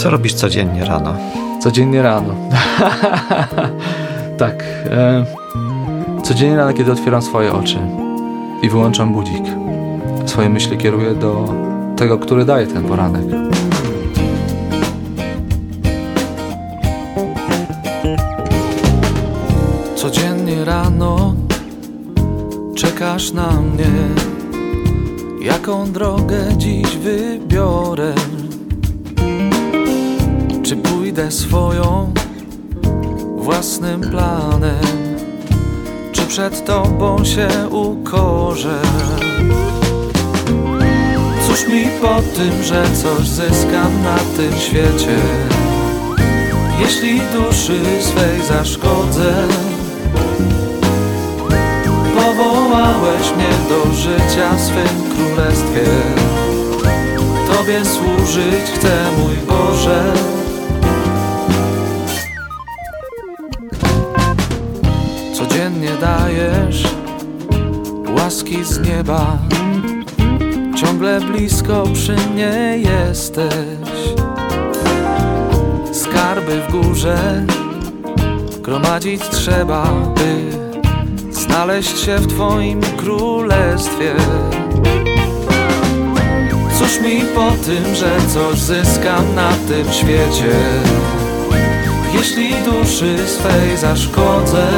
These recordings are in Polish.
Co robisz codziennie rano? Codziennie rano. Tak. Codziennie rano, kiedy otwieram swoje oczy i wyłączam budzik, swoje myśli kieruję do tego, który daje ten poranek. Codziennie rano czekasz na mnie, jaką drogę dziś wybiorę. Czy pójdę swoją własnym planem, czy przed tobą się ukorzę? Cóż mi po tym, że coś zyskam na tym świecie, jeśli duszy swej zaszkodzę? Powołałeś mnie do życia w swym królestwie, Tobie służyć chcę, mój Boże. Codziennie dajesz łaski z nieba, ciągle blisko przy mnie jesteś. Skarby w górze gromadzić trzeba, by znaleźć się w Twoim królestwie. Cóż mi po tym, że coś zyskam na tym świecie, jeśli duszy swej zaszkodzę?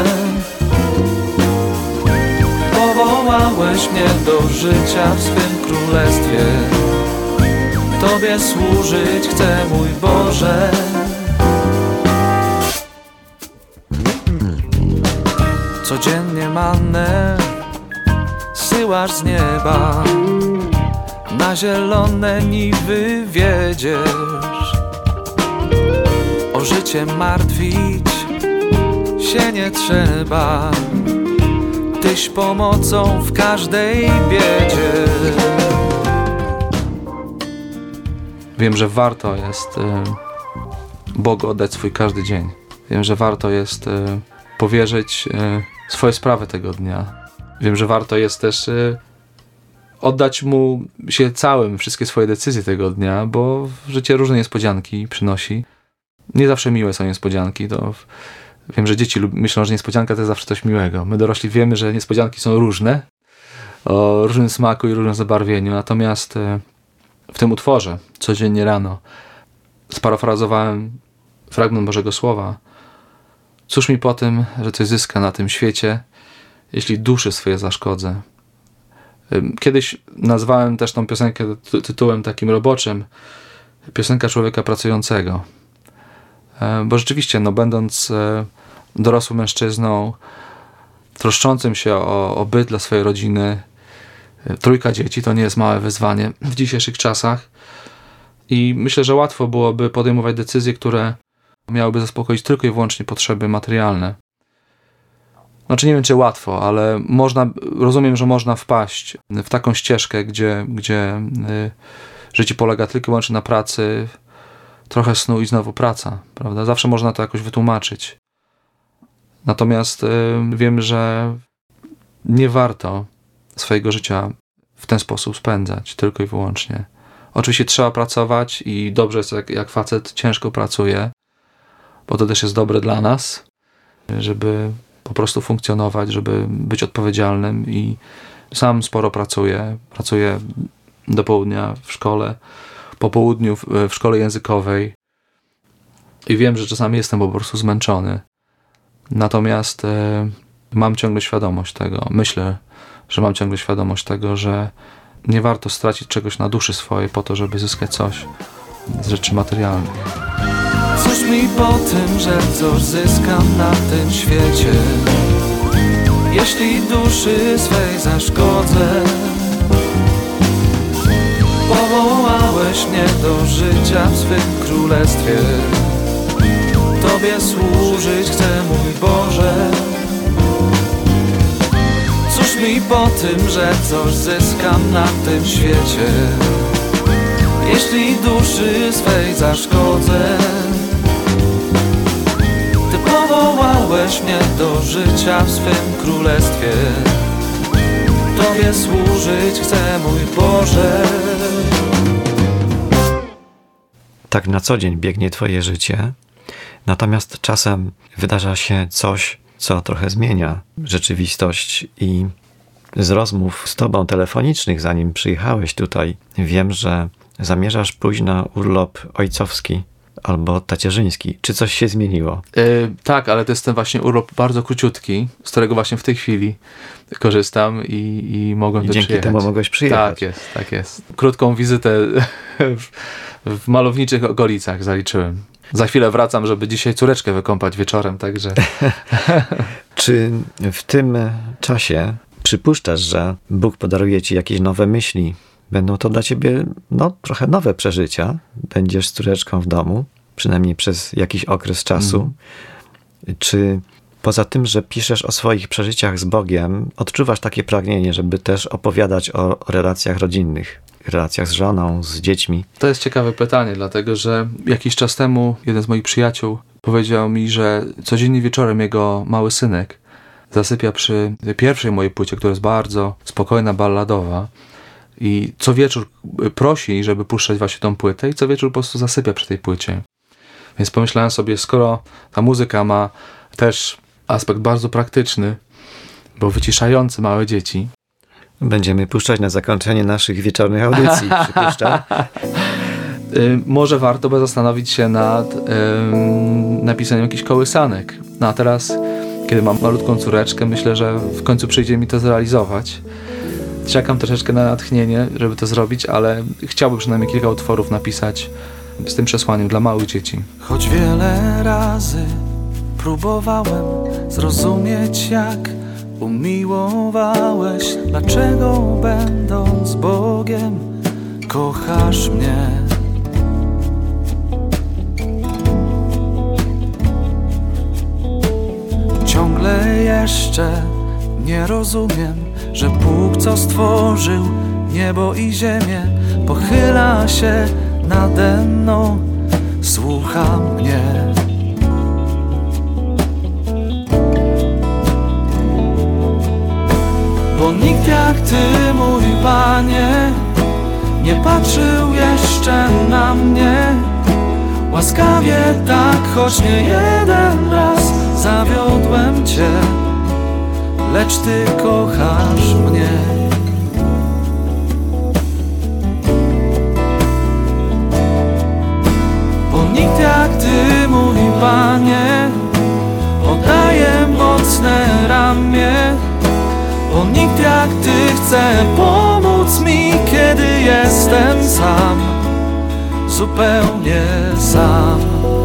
Powołałeś mnie do życia w swym królestwie, Tobie służyć chcę, mój Boże. Codziennie mannę zsyłasz z nieba, na zielone niwy wiedziesz. O życie martwić się nie trzeba, Tyś pomocą w każdej biedzie. Wiem, że warto jest Bogu oddać swój każdy dzień. Wiem, że warto jest powierzyć swoje sprawy tego dnia. Wiem, że warto jest też oddać Mu się całym, wszystkie swoje decyzje tego dnia, bo życie różne niespodzianki przynosi. Nie zawsze miłe są niespodzianki. Wiem, że dzieci myślą, że niespodzianka to jest zawsze coś miłego. My dorośli wiemy, że niespodzianki są różne, o różnym smaku i różnym zabarwieniu. Natomiast w tym utworze Codziennie rano sparafrazowałem fragment Bożego Słowa. Cóż mi po tym, że coś zyska na tym świecie, jeśli duszy swoje zaszkodzę? Kiedyś nazwałem też tą piosenkę tytułem takim roboczym, piosenka człowieka pracującego. Bo rzeczywiście, będąc dorosłym mężczyzną, troszczącym się o byt dla swojej rodziny, 3 dzieci to nie jest małe wyzwanie w dzisiejszych czasach. I myślę, że łatwo byłoby podejmować decyzje, które miałyby zaspokoić tylko i wyłącznie potrzeby materialne. Znaczy nie wiem, czy łatwo, ale rozumiem, że można wpaść w taką ścieżkę, gdzie życie polega tylko i wyłącznie na pracy, trochę snu i znowu praca, prawda? Zawsze można to jakoś wytłumaczyć. Natomiast wiem, że nie warto swojego życia w ten sposób spędzać, tylko i wyłącznie. Oczywiście trzeba pracować i dobrze jest, jak facet ciężko pracuje, bo to też jest dobre dla nas, żeby po prostu funkcjonować, żeby być odpowiedzialnym, i sam sporo pracuję. Pracuję do południa w szkole, po południu w szkole językowej i wiem, że czasami jestem po prostu zmęczony. Natomiast mam ciągle świadomość tego, myślę, że mam ciągle świadomość tego, że nie warto stracić czegoś na duszy swojej po to, żeby zyskać coś z rzeczy materialnych. Cóż mi po tym, że coś zyskam na tym świecie, jeśli duszy swej zaszkodzę? Powołałeś mnie do życia w swym królestwie, Tobie służyć chcę, mój Boże. Cóż mi po tym, że coś zyskam na tym świecie, jeśli duszy swej zaszkodzę? Ty powołałeś mnie do życia w swym królestwie, Tobie służyć chcę, mój Boże. tak na co dzień biegnie twoje życie, natomiast czasem wydarza się coś, co trochę zmienia rzeczywistość i z rozmów z tobą telefonicznych, zanim przyjechałeś tutaj, wiem, że zamierzasz pójść na urlop ojcowski albo tacierzyński. Czy coś się zmieniło? Tak, ale to jest ten właśnie urlop bardzo króciutki, z którego właśnie w tej chwili korzystam i mogłem tu dzięki przyjechać. temu mogłeś przyjechać. Tak jest. Krótką wizytę w malowniczych okolicach zaliczyłem. Za chwilę wracam, żeby dzisiaj córeczkę wykąpać wieczorem, także... Czy w tym czasie przypuszczasz, że Bóg podaruje ci jakieś nowe myśli? Będą to dla ciebie trochę nowe przeżycia. Będziesz z córeczką w domu, przynajmniej przez jakiś okres czasu. Czy poza tym, że piszesz o swoich przeżyciach z Bogiem, odczuwasz takie pragnienie, żeby też opowiadać o relacjach rodzinnych, relacjach z żoną, z dziećmi? To jest ciekawe pytanie, dlatego że jakiś czas temu jeden z moich przyjaciół powiedział mi, że codziennie wieczorem jego mały synek zasypia przy pierwszej mojej płycie, która jest bardzo spokojna, balladowa, i co wieczór prosi, żeby puszczać właśnie tą płytę, i co wieczór po prostu zasypia przy tej płycie. Więc pomyślałem sobie, skoro ta muzyka ma też aspekt bardzo praktyczny, bo wyciszający małe dzieci. Będziemy puszczać na zakończenie naszych wieczornych audycji, przypuszczam. Może warto by zastanowić się nad napisaniem jakichś kołysanek. No a teraz, kiedy mam malutką córeczkę, myślę, że w końcu przyjdzie mi to zrealizować. Czekam troszeczkę na natchnienie, żeby to zrobić, ale chciałbym przynajmniej kilka utworów napisać z tym przesłaniem dla małych dzieci. Choć wiele razy próbowałem zrozumieć, jak umiłowałeś, dlaczego będąc Bogiem kochasz mnie. Ciągle jeszcze nie rozumiem, że Bóg, co stworzył niebo i ziemię, pochyla się nade mną, słucha mnie. Bo nikt jak Ty, mój Panie, nie patrzył jeszcze na mnie łaskawie tak, choć nie jeden raz zawiodłem Cię, lecz Ty kochasz mnie. Bo nikt jak Ty, mój Panie, oddaje mocne ramię. Bo nikt jak Ty chce pomóc mi, kiedy jestem sam, zupełnie sam.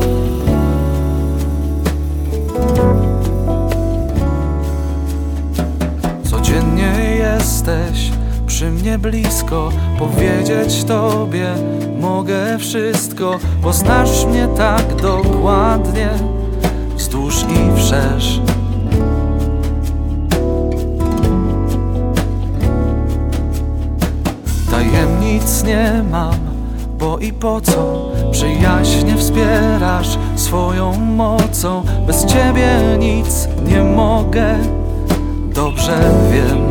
Codziennie jesteś przy mnie blisko, powiedzieć Tobie mogę wszystko, bo znasz mnie tak dokładnie, wzdłuż i wszerz. Tajemnic nie mam, bo i po co przyjaźnie wspierasz swoją mocą. Bez Ciebie nic nie mogę, dobrze wiem.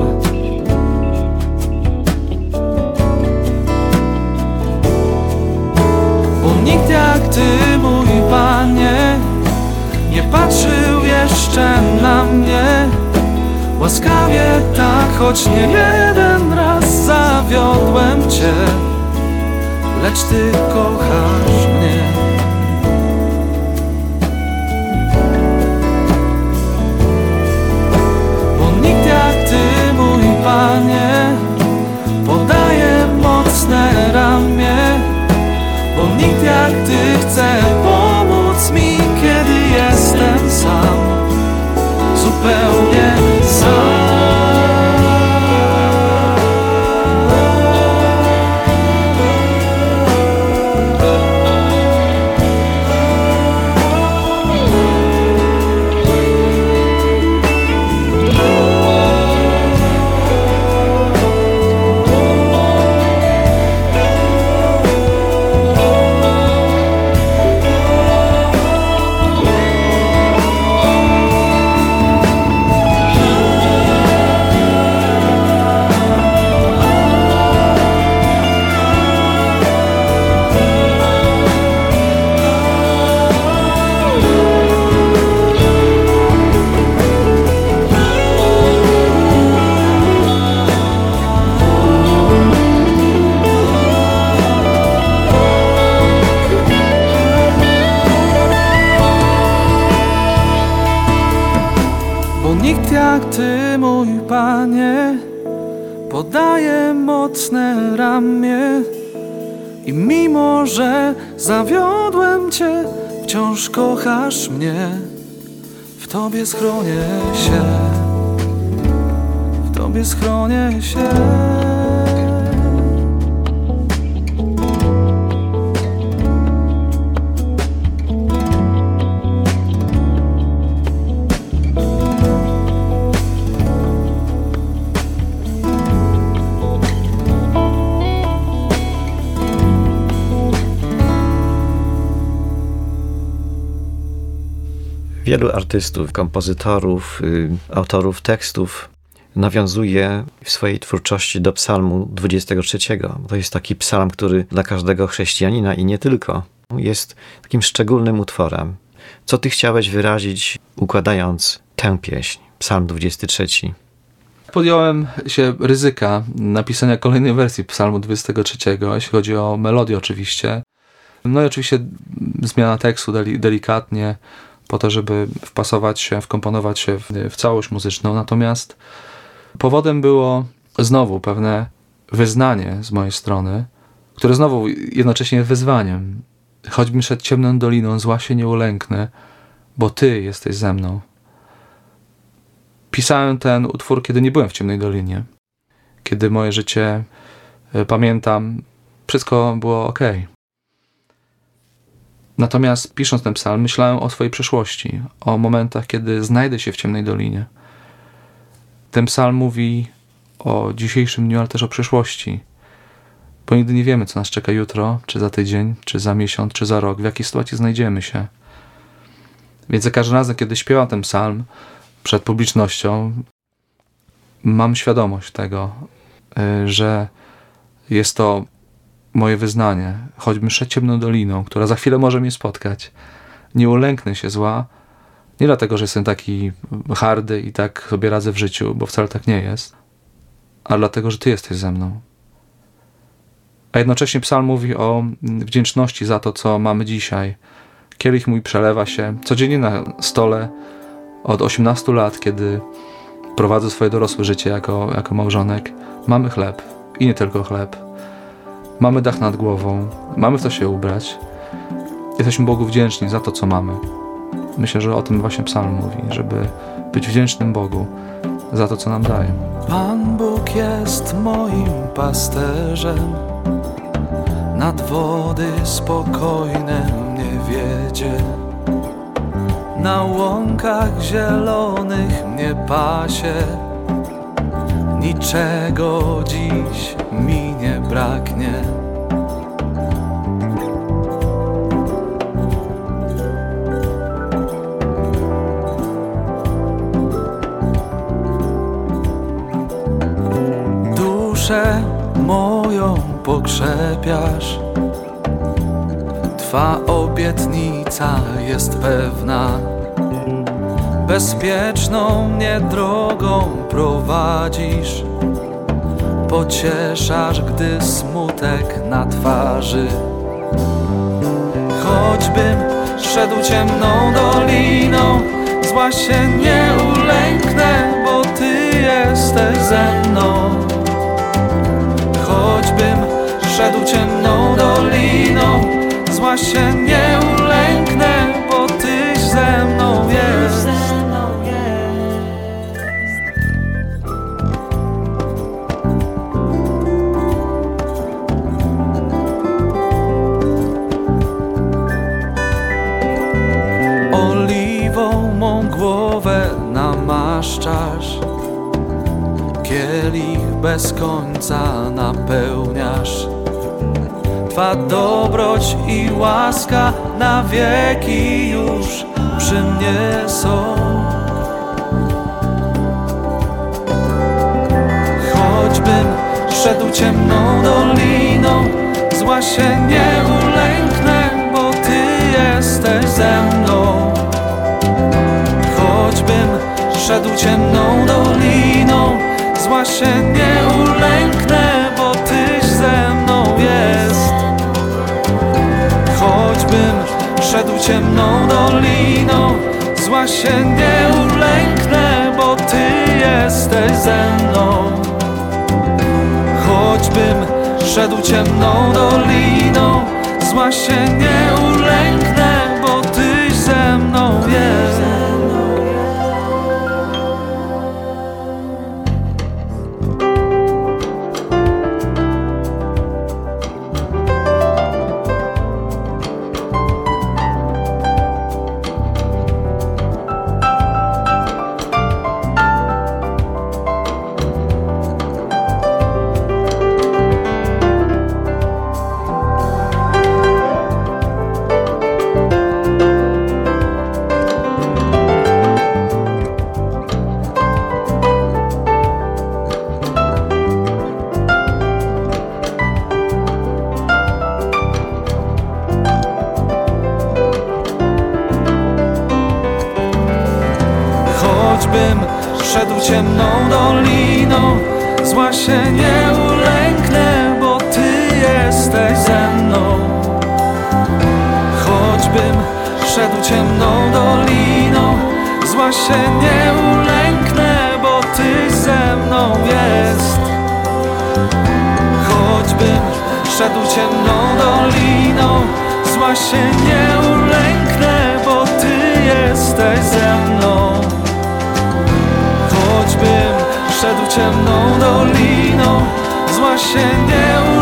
Bo nikt jak Ty, mój Panie, nie patrzył jeszcze na mnie łaskawie tak, choć nie jeden raz zawiodłem Cię, lecz Ty kochasz mnie. Bo nikt jak Ty, mój Panie, podaje mocne ramię. Bo nikt jak Ty chce pomóc mi, kiedy jestem sam, zupełnie sam. podaje mocne ramię. I mimo, że zawiodłem Cię, wciąż kochasz mnie. W Tobie schronię się, w Tobie schronię się. Wielu artystów, kompozytorów, autorów tekstów nawiązuje w swojej twórczości do psalmu 23. To jest taki psalm, który dla każdego chrześcijanina i nie tylko jest takim szczególnym utworem. Co ty chciałeś wyrazić, układając tę pieśń, psalm 23? Podjąłem się ryzyka napisania kolejnej wersji psalmu 23, jeśli chodzi o melodię oczywiście. No i oczywiście zmiana tekstu delikatnie, po to, żeby wpasować się, wkomponować się w całość muzyczną. Natomiast powodem było znowu pewne wyznanie z mojej strony, które znowu jednocześnie jest wyzwaniem. Choćbym szedł ciemną doliną, zła się nie ulęknę, bo Ty jesteś ze mną. Pisałem ten utwór, kiedy nie byłem w ciemnej dolinie. Kiedy moje życie, pamiętam, wszystko było okej. Natomiast pisząc ten psalm, myślałem o swojej przyszłości, o momentach, kiedy znajdę się w ciemnej dolinie. Ten psalm mówi o dzisiejszym dniu, ale też o przyszłości. Bo nigdy nie wiemy, co nas czeka jutro, czy za tydzień, czy za miesiąc, czy za rok, w jakiej sytuacji znajdziemy się. Więc za każdym razem, kiedy śpiewam ten psalm przed publicznością, mam świadomość tego, że jest to moje wyznanie, choćbym szedł ciemną doliną, która za chwilę może mnie spotkać. Nie ulęknę się zła, nie dlatego, że jestem taki hardy i tak sobie radzę w życiu, bo wcale tak nie jest, ale dlatego, że Ty jesteś ze mną. A jednocześnie psalm mówi o wdzięczności za to, co mamy dzisiaj. Kielich mój przelewa się codziennie na stole od 18 lat, kiedy prowadzę swoje dorosłe życie jako małżonek. Mamy chleb i nie tylko chleb. Mamy dach nad głową, mamy w co się ubrać. Jesteśmy Bogu wdzięczni za to, co mamy. Myślę, że o tym właśnie psalm mówi, żeby być wdzięcznym Bogu za to, co nam daje. Pan Bóg jest moim pasterzem, nad wody spokojne mnie wiedzie. Na łąkach zielonych mnie pasie, niczego dziś mi nie braknie. Duszę moją pokrzepiasz, Twa obietnica jest pewna. Bezpieczną mnie drogą prowadzisz, pocieszasz, gdy smutek na twarzy. Choćbym szedł ciemną doliną, zła się nie ulęknę, bo Ty jesteś ze mną. Choćbym szedł ciemną doliną, zła się nie ulęknę, bo Tyś ze mną jest. Oliwą mą głowę namaszczasz, kielich bez końca napełniasz. Twa dobroć i łaska na wieki już przy mnie są. Choćbym szedł ciemną doliną, zła się nie ulęknę, bo Ty jesteś ze mną. Choćbym szedł ciemną doliną, zła się nie ulęknę, bo Tyś ze mną jest. Choćbym szedł ciemną doliną, zła się nie ulęknę, bo Ty jesteś ze mną. Choćbym szedł ciemną doliną, zła się nie ulęknę, bo Tyś ze mną jest. Choćbym szedł ciemną doliną, zła się nie ulęknę, bo Ty jesteś ze mną. Choćbym szedł ciemną doliną, zła się nie ulęknę, bo Ty ze mną jest. Choćbym szedł ciemną doliną, zła się nie ulęknę, bo Ty jesteś ze mną. Choćbym szedł ciemną doliną, zła się nie ulęknę,